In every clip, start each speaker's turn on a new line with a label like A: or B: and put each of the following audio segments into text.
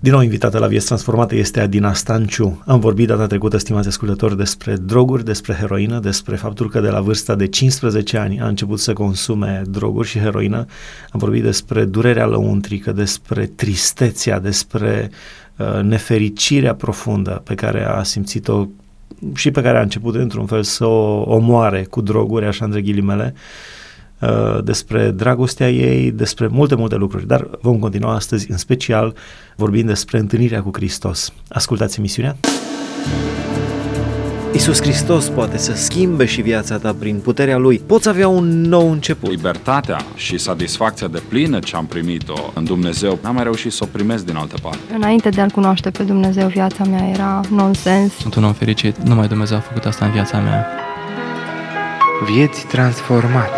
A: Din nou invitată la Vieți Transformate este Adina Stanciu. Am vorbit data trecută, stimați ascultători, despre droguri, despre heroină, despre faptul că de la vârsta de 15 ani a început să consume droguri și heroină. Am vorbit despre durerea lăuntrică, despre tristețea, despre nefericirea profundă pe care a simțit-o și pe care a început într-un fel să o omoare cu droguri, așa între ghilimele, despre dragostea ei, despre multe lucruri, dar vom continua astăzi în special vorbind despre întâlnirea cu Hristos. Ascultați emisiunea! Iisus Hristos poate să schimbe și viața ta prin puterea Lui. Poți avea un nou început.
B: Libertatea și satisfacția deplină ce am primit-o în Dumnezeu, n-am mai reușit să o primesc din altă parte.
C: Înainte de a-L cunoaște pe Dumnezeu, viața mea era nonsens.
D: Sunt un om fericit, numai Dumnezeu a făcut asta în viața mea.
E: Vieți transformate.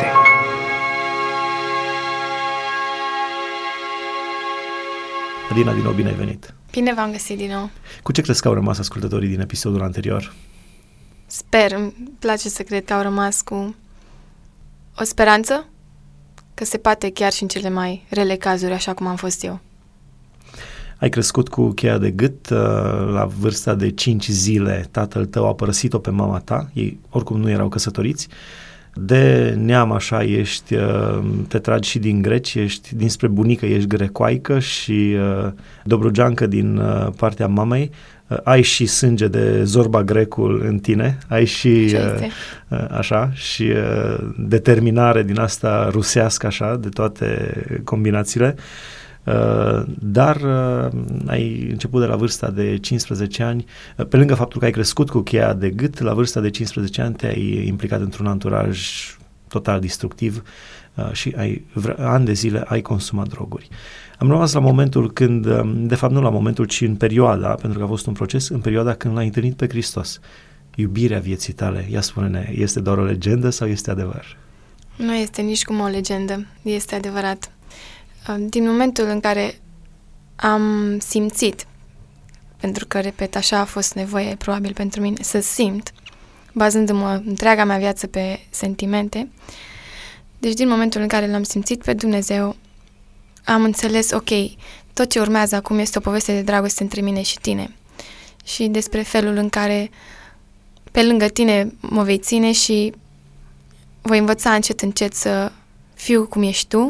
A: Adina, din nou bine ai venit.
F: Bine v-am găsit din nou.
A: Cu ce crezi că au rămas ascultătorii din episodul anterior?
F: Sper, îmi place să cred că au rămas cu o speranță că se poate chiar și în cele mai rele cazuri, așa cum am fost eu.
A: Ai crescut cu cheia de gât, la vârsta de 5 zile tatăl tău a părăsit-o pe mama ta, ei oricum nu erau căsătoriți. De neam așa ești, te tragi și din greci, ești dinspre bunică, ești grecoaică și dobrugeancă din partea mamei, ai și sânge de Zorba Grecul în tine, ai și așa și determinare din asta rusească așa, de toate combinațiile. Dar ai început de la vârsta de 15 ani, pe lângă faptul că ai crescut cu cheia de gât, la vârsta de 15 ani te-ai implicat într-un anturaj total destructiv și ani de zile ai consumat droguri. Am rămas la momentul când, de fapt nu la momentul, ci în perioada, pentru că a fost un proces, în perioada când l-ai întâlnit pe Hristos. Iubirea vieții tale, ia spune-ne, este doar o legendă sau este adevăr?
F: Nu este nici cum o legendă, este adevărat. Din momentul în care am simțit, pentru că, repet, așa a fost nevoie probabil pentru mine, să simt, bazându-mă întreaga mea viață pe sentimente, deci din momentul în care l-am simțit pe Dumnezeu, am înțeles, ok, tot ce urmează acum este o poveste de dragoste între mine și tine și despre felul în care pe lângă tine mă vei ține și voi învăța încet să fiu cum ești tu.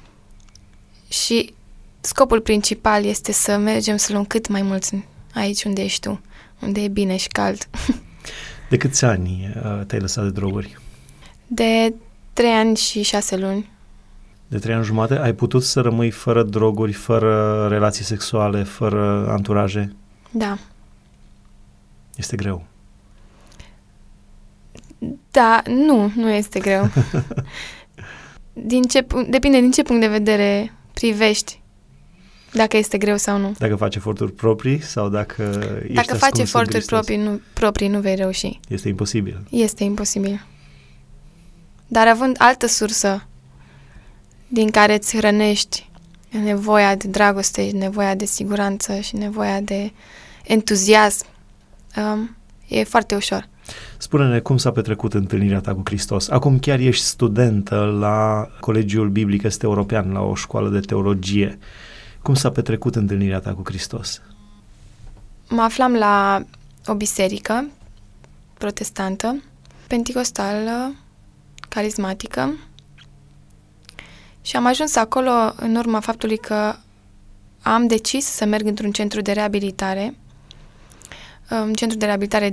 F: Și scopul principal este să mergem să luăm cât mai mulți aici unde ești tu, unde e bine și cald.
A: De câți ani te-ai lăsat de droguri?
F: De 3 ani și 6 luni.
A: De 3 ani jumate? Ai putut să rămâi fără droguri, fără relații sexuale, fără anturaje?
F: Da.
A: Este greu.
F: Da, nu este greu. Depinde din ce punct de vedere privești, dacă este greu sau nu.
A: Dacă faci eforturi proprii sau dacă ești
F: Dacă faci eforturi
A: proprii,
F: nu vei reuși.
A: Este imposibil.
F: Este imposibil. Dar având altă sursă din care îți hrănești nevoia de dragoste, nevoia de siguranță și nevoia de entuziasm, e foarte ușor.
A: Spune-ne cum s-a petrecut întâlnirea ta cu Hristos. Acum chiar ești studentă la Colegiul Biblic Est European, la o școală de teologie. Cum s-a petrecut întâlnirea ta cu Hristos?
F: Mă aflam la o biserică protestantă, penticostală, carismatică și am ajuns acolo în urma faptului că am decis să merg într-un centru de reabilitare, un centru de reabilitare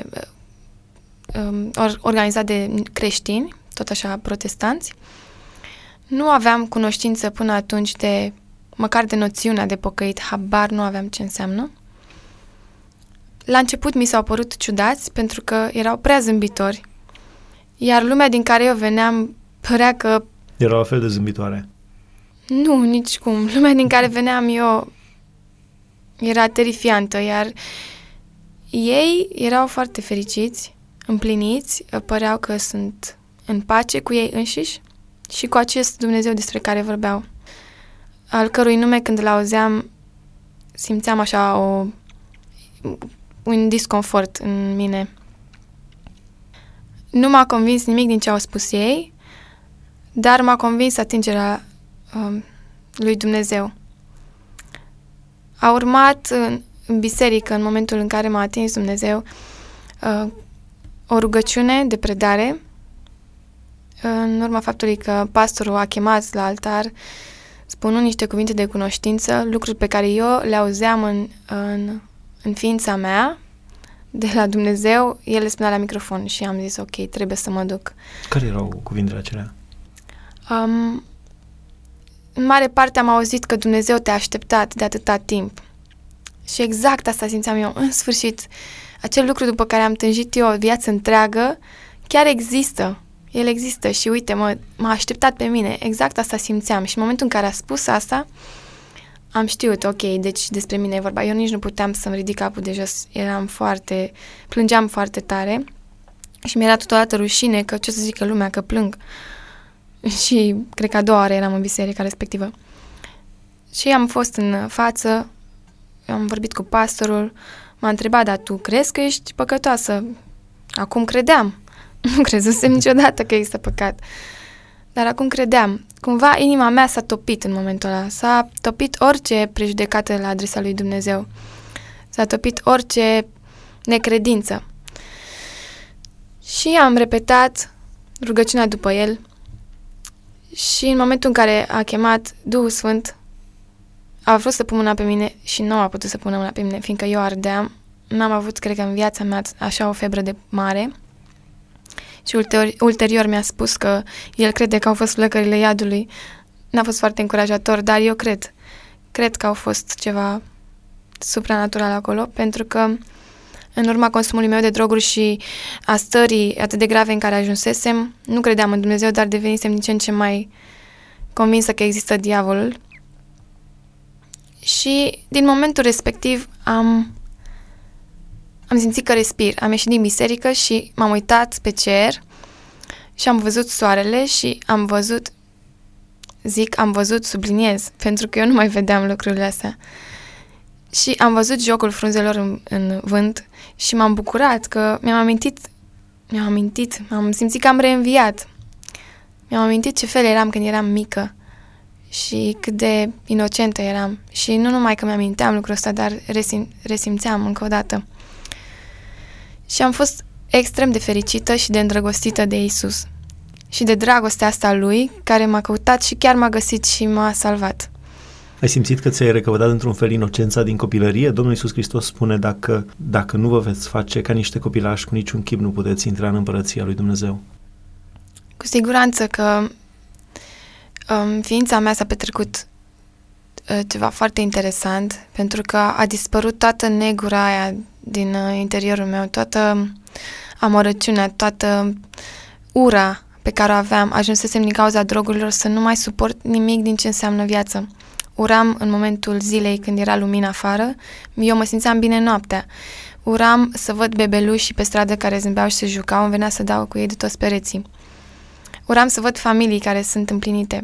F: organizat de creștini, tot așa protestanți. Nu aveam cunoștință până atunci măcar de noțiunea de pocăit, habar nu aveam ce înseamnă. La început mi s-au părut ciudați pentru că erau prea zâmbitori, iar lumea din care eu veneam părea că...
A: Era la fel de zâmbitoare.
F: Nu, nicicum. Lumea din care veneam eu era terifiantă, iar ei erau foarte fericiți, împliniți, păreau că sunt în pace cu ei înșiși și cu acest Dumnezeu despre care vorbeau, al cărui nume când l-auzeam simțeam așa un disconfort în mine. Nu m-a convins nimic din ce au spus ei, dar m-a convins atingerea lui Dumnezeu. A urmat în biserică, în momentul în care m-a atins Dumnezeu, o rugăciune de predare, în urma faptului că pastorul a chemat la altar, spunând niște cuvinte de cunoștință, lucruri pe care eu le auzeam în ființa mea, de la Dumnezeu, el le spunea la microfon și am zis, ok, trebuie să mă duc.
A: Care erau cuvintele acelea?
F: În mare parte am auzit că Dumnezeu te-a așteptat de atâta timp. Și exact asta simțeam eu. În sfârșit, acel lucru după care am tânjit eu o viață întreagă, chiar există. El există și uite, m-a așteptat pe mine. Exact asta simțeam. Și în momentul în care a spus asta, am știut, ok, deci despre mine e vorba. Eu nici nu puteam să-mi ridic capul de jos. Plângeam foarte tare și mi-era totodată rușine că ce o să zică lumea, că plâng. Și cred că a doua oară eram în biserica respectivă. Și am fost în față, am vorbit cu pastorul, m-a întrebat, dar tu crezi că ești păcătoasă? Acum credeam. Nu crezusem niciodată că există păcat. Dar acum credeam. Cumva inima mea s-a topit în momentul ăla. S-a topit orice prejudecată la adresa lui Dumnezeu. S-a topit orice necredință. Și am repetat rugăciunea după el. Și în momentul în care a chemat Duhul Sfânt, a vrut să pună mâna pe mine și nu a putut să pună mâna pe mine, fiindcă eu ardeam. N-am avut, cred că în viața mea, așa o febră de mare. Și ulterior mi-a spus că el crede că au fost flăcările iadului. N-a fost foarte încurajator, dar eu cred că au fost ceva supranatural acolo, pentru că în urma consumului meu de droguri și a stării atât de grave în care ajunsesem, nu credeam în Dumnezeu, dar devenisem din ce în ce mai convinsă că există diavolul. Și din momentul respectiv am simțit că respir. Am ieșit din biserică și m-am uitat pe cer și am văzut soarele și am văzut, subliniez, pentru că eu nu mai vedeam lucrurile astea. Și am văzut jocul frunzelor în vânt și m-am bucurat că am simțit că am reînviat. Mi-am amintit ce fel eram când eram mică și cât de inocentă eram. Și nu numai că mi-aminteam lucrul ăsta, dar resimțeam încă o dată. Și am fost extrem de fericită și de îndrăgostită de Isus și de dragostea asta a Lui, care m-a căutat și chiar m-a găsit și m-a salvat.
A: Ai simțit că ți-ai recăpătat într-un fel inocența din copilărie? Domnul Iisus Hristos spune, dacă nu vă veți face ca niște copilași, cu niciun chip nu puteți intra în împărăția lui Dumnezeu.
F: Cu siguranță că în ființa mea s-a petrecut ceva foarte interesant, pentru că a dispărut toată negura aia din interiorul meu, toată amărăciunea, toată ura pe care o aveam. Ajunsesem din cauza drogurilor să nu mai suport nimic din ce înseamnă viață. Uram în momentul zilei când era lumină afară, eu mă simțeam bine noaptea. Uram să văd bebeluși pe stradă care zâmbeau și se jucau, îmi venea să dau cu ei de toți pereții. Uram să văd familii care sunt împlinite.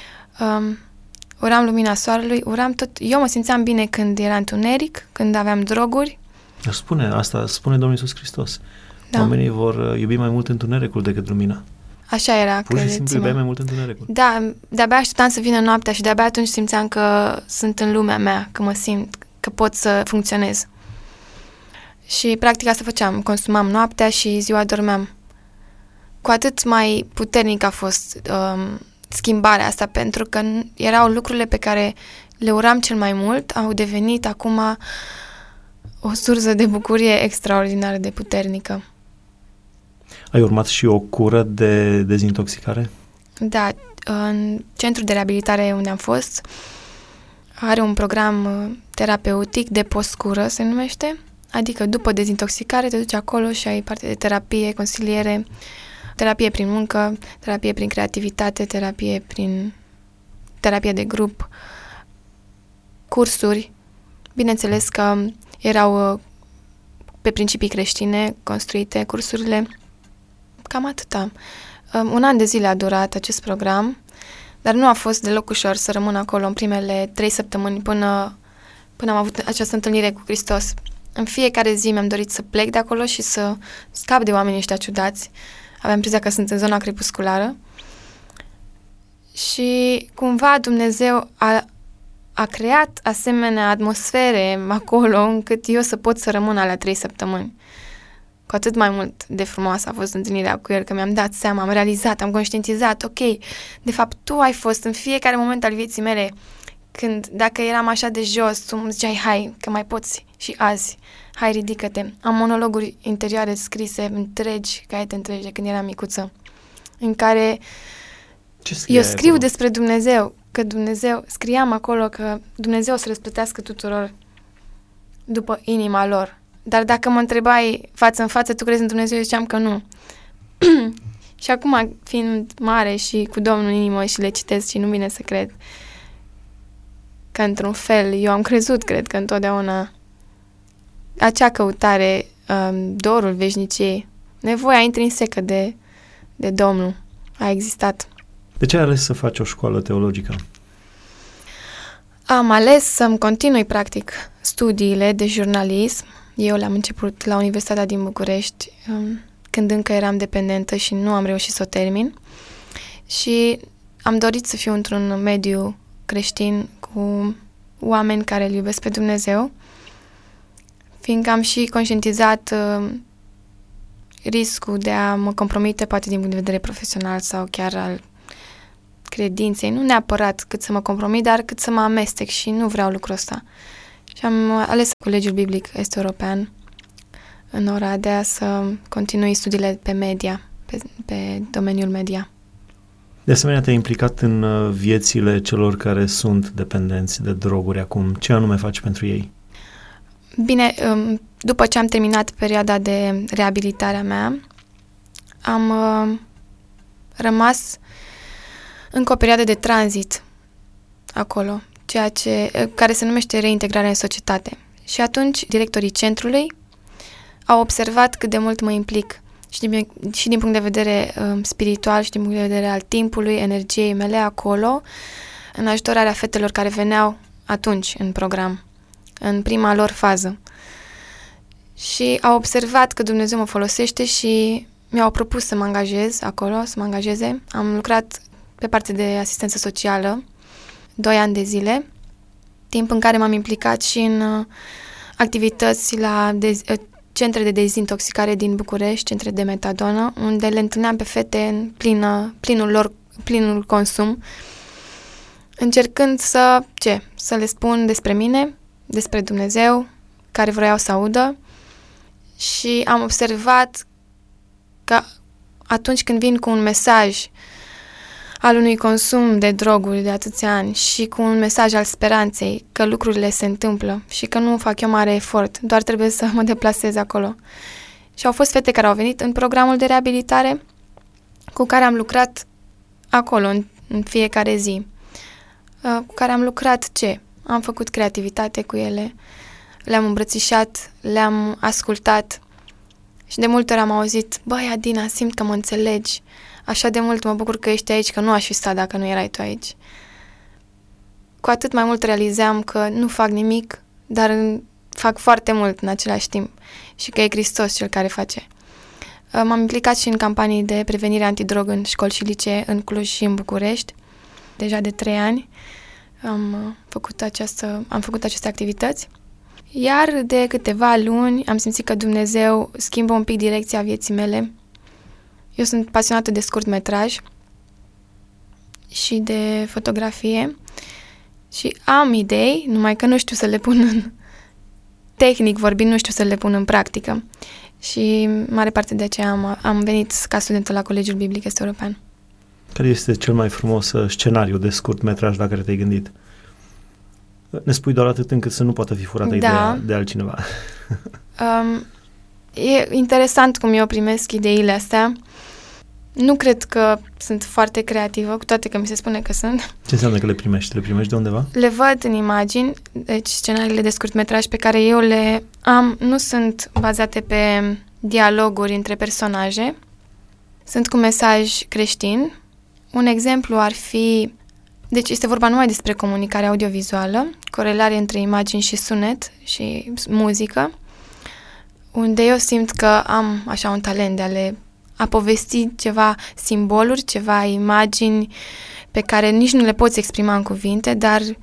F: Uram lumina soarelui, uram tot. Eu mă simțeam bine când era întuneric, când aveam droguri.
A: Spune Domnul Iisus Hristos. Da. Oamenii vor iubi mai mult întunericul decât lumina.
F: Așa era,
A: pur și simplu iubeai mai mult întunericul.
F: Da, de-abia așteptam să vină noaptea și de-abia atunci simțeam că sunt în lumea mea, că mă simt, că pot să funcționez. Și practic asta făceam, consumam noaptea și ziua dormeam. Cu atât mai puternic a fost schimbarea asta, pentru că erau lucrurile pe care le uram cel mai mult, au devenit acum o sursă de bucurie extraordinar de puternică.
A: Ai urmat și o cură de dezintoxicare?
F: Da, în centrul de reabilitare unde am fost are un program terapeutic de post-cură, se numește, adică după dezintoxicare te duci acolo și ai parte de terapie, consiliere, terapie prin muncă, terapie prin creativitate, terapie de grup, cursuri. Bineînțeles că erau pe principii creștine construite cursurile. Cam atâta. 1 an de zile a durat acest program, dar nu a fost deloc ușor să rămân acolo în primele 3 săptămâni până am avut această întâlnire cu Hristos. În fiecare zi mi-am dorit să plec de acolo și să scap de oamenii ăștia ciudați. Aveam impresia că sunt în zona crepusculară. Și cumva Dumnezeu a creat asemenea atmosfere acolo încât eu să pot să rămân alea 3 săptămâni. Cu atât mai mult de frumoasă a fost întâlnirea cu el, că mi-am dat seama, am realizat, am conștientizat, ok, de fapt tu ai fost în fiecare moment al vieții mele, când dacă eram așa de jos, tu îmi ziceai, hai, că mai poți și azi, hai, ridică-te. Am monologuri interioare scrise întregi, caiete întregi de când eram micuță, în care eu scriu acolo despre Dumnezeu, că Dumnezeu, scriam acolo că Dumnezeu să răsplătească tuturor după inima lor. Dar dacă mă întrebai față în față, tu crezi în Dumnezeu? Eu ziceam că nu. Și acum, fiind mare și cu Domnul în inimă și le citesc și nu vine să cred că într-un fel, eu am crezut, cred că întotdeauna acea căutare, dorul veșniciei, nevoia intrinsecă de Domnul a existat.
A: De ce ai ales să faci o școală teologică?
F: Am ales să-mi continui, practic, studiile de jurnalism. Eu le-am început la Universitatea din București, când încă eram dependentă și nu am reușit să o termin. Și am dorit să fiu într-un mediu creștin cu oameni care îl iubesc pe Dumnezeu, fiindcă am și conștientizat riscul de a mă compromite poate din punct de vedere profesional sau chiar al credinței. Nu neapărat cât să mă compromit, dar cât să mă amestec și nu vreau lucrul ăsta. Și am ales Colegiul Biblic Est-European în Oradea să continui studiile pe media, pe domeniul media.
A: De asemenea, te-ai implicat în viețile celor care sunt dependenți de droguri acum. Ce anume faci pentru ei?
F: Bine, după ce am terminat perioada de reabilitare a mea, am rămas încă o perioadă de tranzit acolo, care se numește reintegrare în societate. Și atunci, directorii centrului au observat cât de mult mă implic și din punct de vedere spiritual și din punct de vedere al timpului, energiei mele acolo, în ajutorarea fetelor care veneau atunci în program, în prima lor fază. Și au observat că Dumnezeu mă folosește și mi-au propus să mă angajez acolo, să mă angajeze. Am lucrat pe partea de asistență socială 2 ani de zile, timp în care m-am implicat și în activități la centre de dezintoxicare din București, centre de metadonă, unde le întâlneam pe fete în plinul consum, încercând să le spun despre mine, despre Dumnezeu, care vroiau să audă. Și am observat că atunci când vin cu un mesaj al unui consum de droguri de atâția ani și cu un mesaj al speranței că lucrurile se întâmplă și că nu fac eu mare efort, doar trebuie să mă deplasez acolo. Și au fost fete care au venit în programul de reabilitare cu care am lucrat acolo în fiecare zi. Cu care am lucrat Am făcut creativitate cu ele, le-am îmbrățișat, le-am ascultat și de multe ori am auzit, băi, Adina, simt că mă înțelegi, așa de mult mă bucur că ești aici, că nu aș fi stat dacă nu erai tu aici. Cu atât mai mult realizam că nu fac nimic, dar fac foarte mult în același timp și că e Hristos cel care face. M-am implicat și în campanii de prevenire antidrog în școli și licee în Cluj și în București. Deja de 3 ani am făcut aceste activități. Iar de câteva luni am simțit că Dumnezeu schimbă un pic direcția vieții mele. Eu sunt pasionată de scurtmetraj și de fotografie și am idei, numai că nu știu să le pun tehnic vorbind, nu știu să le pun în practică. Și mare parte de aceea am venit ca studentă la Colegiul Biblic Est-European.
A: Care este cel mai frumos scenariu de scurtmetraj la care te-ai gândit? Ne spui doar atât încât să nu poată fi furată ideea de altcineva.
F: E interesant cum eu primesc ideile astea. Nu cred că sunt foarte creativă, cu toate că mi se spune că sunt.
A: Ce înseamnă că le primești? Le primești de undeva?
F: Le văd în imagini, deci scenariile de scurtmetraj pe care eu le am nu sunt bazate pe dialoguri între personaje, sunt cu mesaj creștin. Un exemplu ar fi, deci este vorba numai despre comunicare audiovizuală, corelare între imagini și sunet și muzică, unde eu simt că am așa un talent de a povesti ceva simboluri, ceva imagini pe care nici nu le poți exprima în cuvinte, dar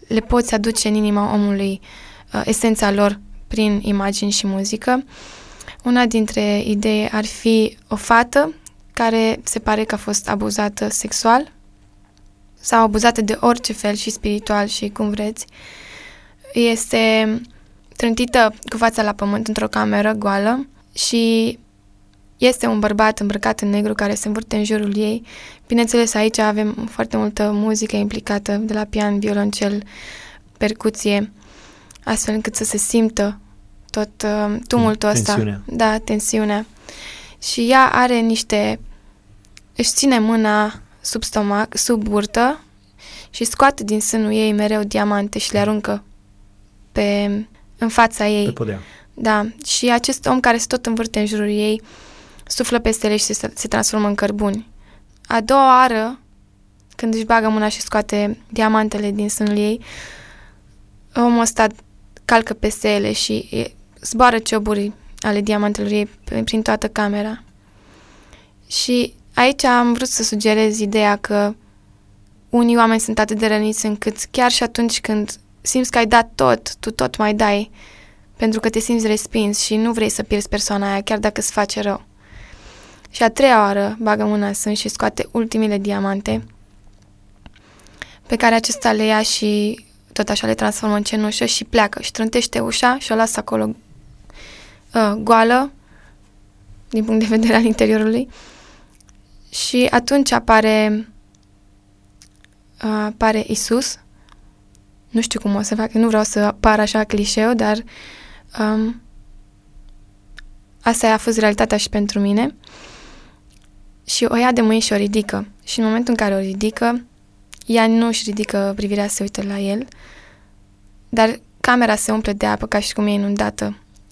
F: le poți aduce în inima omului esența lor prin imagini și muzică. Una dintre idei ar fi o fată care se pare că a fost abuzată sexual sau abuzată de orice fel și spiritual și cum vreți. Este trântită cu fața la pământ într-o cameră goală și este un bărbat îmbrăcat în negru care se învârte în jurul ei. Bineînțeles, aici avem foarte multă muzică implicată, de la pian, violoncel, percuție, astfel încât să se simtă tot tumultul ăsta.
A: Tensiunea.
F: Da, tensiunea. Și ea are își ține mâna sub stomac, sub burtă și scoate din sânul ei mereu diamante și le aruncă în fața ei.
A: Pe podea.
F: Da, și acest om care se tot învârte în jurul ei suflă peste ele și se transformă în cărbuni. A doua oară, când își bagă mâna și scoate diamantele din sânul ei, omul ăsta calcă peste ele și zboară cioburi ale diamantelor ei prin toată camera. Și aici am vrut să sugerez ideea că unii oameni sunt atât de răniți încât chiar și atunci când simți că ai dat tot, tu tot mai dai, pentru că te simți respins și nu vrei să pierzi persoana aia, chiar dacă îți face rău. Și a treia oară bagă mâna în sân și scoate ultimele diamante, pe care acesta le ia și tot așa le transformă în cenușă și pleacă și trântește ușa și o lasă acolo goală, din punct de vedere al interiorului. Și atunci apare Isus. Nu știu cum o să fac, nu vreau să par așa clișeu, dar asta a fost realitatea și pentru mine. Și o ia de mâini și o ridică. Și în momentul în care o ridică, ea nu își ridică privirea să se uite la el, dar camera se umple de apă ca și cum e inundată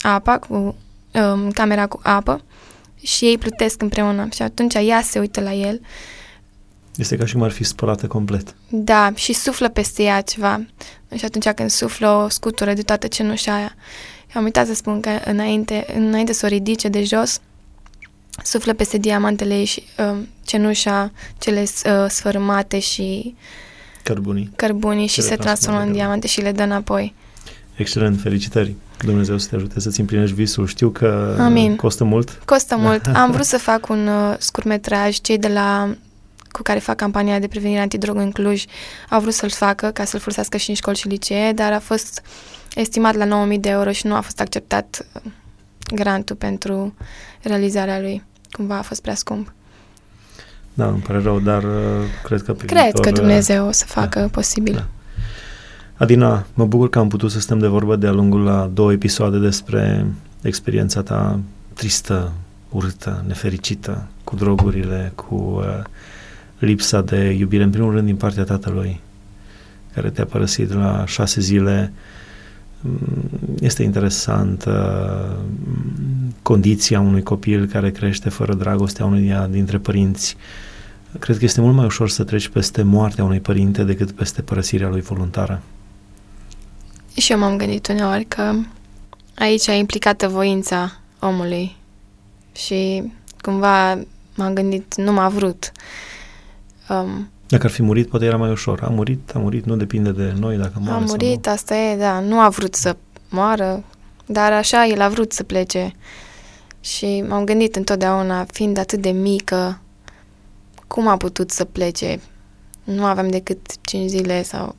F: camera cu apă și ei plutesc împreună. Și atunci ea se uită la el.
A: Este ca și cum ar fi spălată complet.
F: Da, și suflă peste ea ceva. Și atunci când suflă, o scutură de toată cenușa aia. Am uitat să spun că înainte să o ridice de jos, suflă peste diamantele ei și cenușa, cele sfărâmate și cărbunii și se transformă în diamante și le dă înapoi.
A: Excelent, felicitări! Dumnezeu să te ajute să-ți împlinești visul. Știu că costă mult.
F: Costă mult. Am vrut să fac un scurtmetraj. Cei cu care fac campania de prevenire antidrogă în Cluj au vrut să-l facă ca să-l folosească și în școli și licee, dar a fost estimat la 9.000 de euro și nu a fost acceptat grantul pentru realizarea lui. Cumva a fost prea scump.
A: Da, îmi pare rău, dar cred că
F: că Dumnezeu o să facă posibil. Da.
A: Adina, mă bucur că am putut să stăm de vorbă de-a lungul la 2 episoade despre experiența ta tristă, urâtă, nefericită, cu drogurile, cu lipsa de iubire, în primul rând din partea tatălui, care te-a părăsit la 6 zile. Este interesant condiția unui copil care crește fără dragostea unuia dintre părinți. Cred că este mult mai ușor să treci peste moartea unui părinte decât peste părăsirea lui voluntară.
F: Și eu m-am gândit uneori că aici e implicată voința omului și cumva m-am gândit, nu m-a vrut.
A: Dacă ar fi murit, poate era mai ușor. A murit, nu depinde de noi dacă moare.
F: A murit, sau nu. Asta e, da, nu a vrut să moară, dar așa el a vrut să plece. Și m-am gândit întotdeauna, fiind atât de mică, cum a putut să plece? Nu aveam decât 5 zile sau...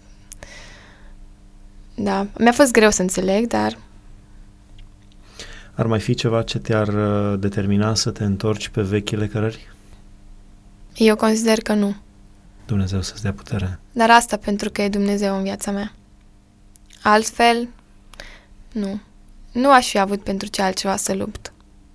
F: Da, mi-a fost greu să înțeleg, dar...
A: Ar mai fi ceva ce te-ar determina să te întorci pe vechile cărări?
F: Eu consider că nu.
A: Dumnezeu să-ți dea putere.
F: Dar asta pentru că e Dumnezeu în viața mea. Altfel, nu. Nu aș fi avut pentru ce altceva să lupt.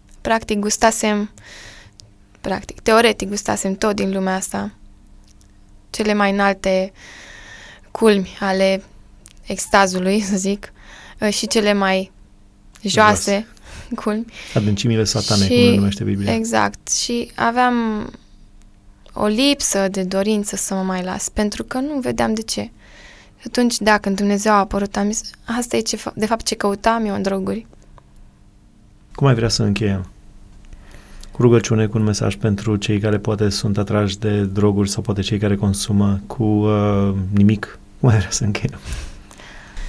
F: Teoretic gustasem tot din lumea asta. Cele mai înalte culmi ale extazului, să zic, și cele mai joase culmi.
A: Adâncimile satane, cum le numește Biblia.
F: Exact. Și aveam o lipsă de dorință să mă mai las, pentru că nu vedeam de ce. Și atunci, când Dumnezeu a apărut, am zis, asta e de fapt ce căutam eu în droguri.
A: Cum ai vrea să încheiem? Cu rugăciune, cu un mesaj pentru cei care poate sunt atrași de droguri sau poate cei care consumă, cu nimic. Cum ai vrea să încheiem?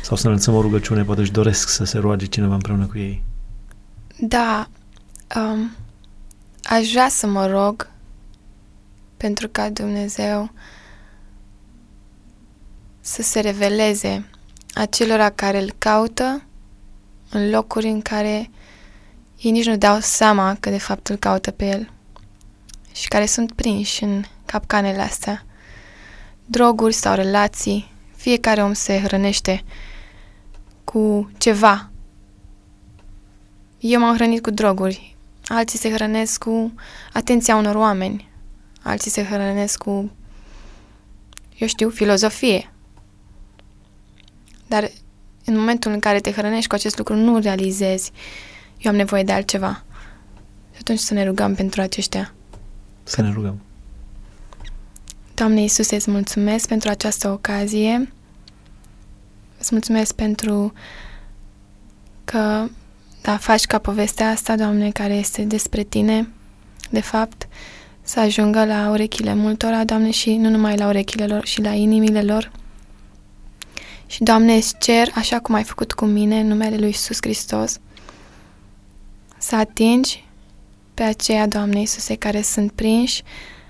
A: Sau să înălțăm o rugăciune, poate își doresc să se roage cineva împreună cu ei.
F: Da, aș vrea să mă rog pentru ca Dumnezeu să se reveleze acelora care îl caută în locuri în care ei nici nu dau seama că de fapt îl caută pe el și care sunt prinși în capcanele astea. Droguri sau relații, fiecare om se hrănește cu ceva. Eu m-am hrănit cu droguri, alții se hrănesc cu atenția unor oameni, alții se hrănesc cu, eu știu, filozofie. Dar în momentul în care te hrănești cu acest lucru, nu realizezi, eu am nevoie de altceva. Și atunci să ne rugăm pentru aceștia.
A: Să ne rugăm.
F: Doamne Iisuse, îți mulțumesc pentru această ocazie. Îți mulțumesc pentru că faci ca povestea asta, Doamne, care este despre Tine, de fapt, să ajungă la urechile multora, Doamne, și nu numai la urechile lor, și la inimile lor. Și, Doamne, îți cer, așa cum ai făcut cu mine, în numele lui Iisus Hristos, să atingi pe aceia, Doamne Iisuse, care sunt prinși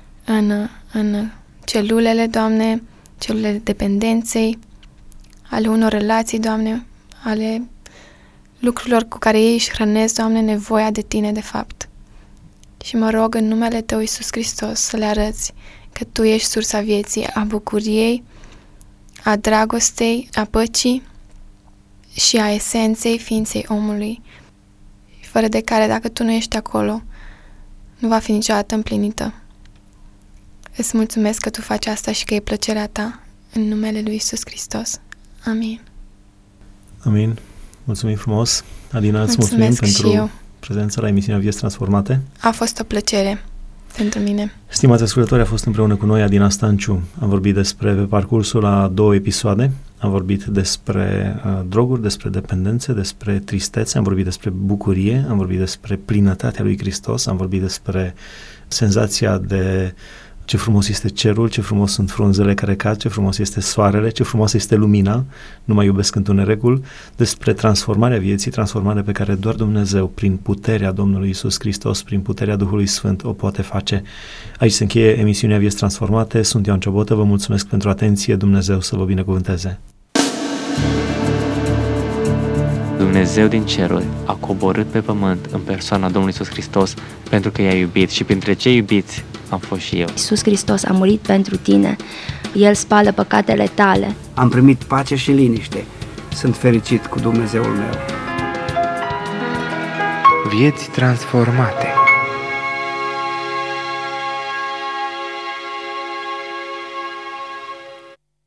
F: în celulele, Doamne, celulele dependenței, ale unor relații, Doamne, ale lucrurilor cu care ei își hrănesc, Doamne, nevoia de Tine, de fapt. Și mă rog în numele Tău, Iisus Hristos, să le arăți că Tu ești sursa vieții, a bucuriei, a dragostei, a păcii și a esenței ființei omului, fără de care, dacă Tu nu ești acolo, nu va fi niciodată împlinită. Îți mulțumesc că Tu faci asta și că e plăcerea Ta, în numele lui Iisus Hristos. Amin.
A: Amin. Mulțumim frumos. Adina, îți mulțumim pentru
F: eu.
A: Prezența la emisiunea Vieți Transformate.
F: A fost o plăcere pentru mine.
A: Stimați ascultători, a fost împreună cu noi Adina Stanciu. Am vorbit despre, pe parcursul a 2 episoade, am vorbit despre droguri, despre dependențe, despre tristețe, am vorbit despre bucurie, am vorbit despre plinătatea lui Hristos, am vorbit despre senzația de ce frumos este cerul, ce frumos sunt frunzele care cad, ce frumos este soarele, ce frumos este lumina, nu mai iubesc întunericul, despre transformarea vieții, transformarea pe care doar Dumnezeu, prin puterea Domnului Iisus Hristos, prin puterea Duhului Sfânt, o poate face. Aici se încheie emisiunea Vieți Transformate. Sunt Ioan Ciobotă, vă mulțumesc pentru atenție, Dumnezeu să vă binecuvânteze.
E: Dumnezeu din ceruri a coborât pe pământ în persoana Domnului Iisus Hristos pentru că i-a iubit și printre cei iubiți am fost și eu.
G: Iisus Hristos a murit pentru tine, El spală păcatele tale.
H: Am primit pace și liniște, sunt fericit cu Dumnezeul meu.
E: Vieți transformate.